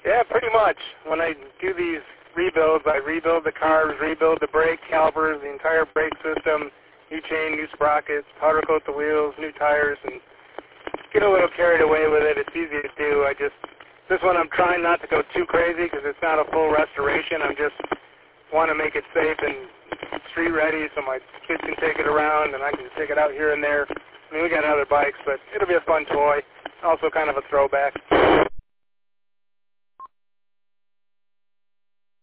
Yeah, pretty much. When I do these rebuilds, I rebuild the carbs, rebuild the brake calipers, the entire brake system, new chain, new sprockets, powder coat the wheels, new tires, and get a little carried away with it. It's easy to do. This one I'm trying not to go too crazy because it's not a full restoration. I just want to make it safe and street ready so my kids can take it around and I can take it out here and there. I mean, we got other bikes, but it'll be a fun toy. Also kind of a throwback.